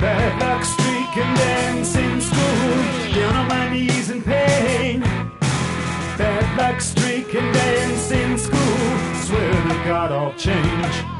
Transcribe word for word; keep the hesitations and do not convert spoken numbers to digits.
Bad luck streak and dance in school, down on my knees in pain. Bad luck streak and dance in school, swear to God I'll change.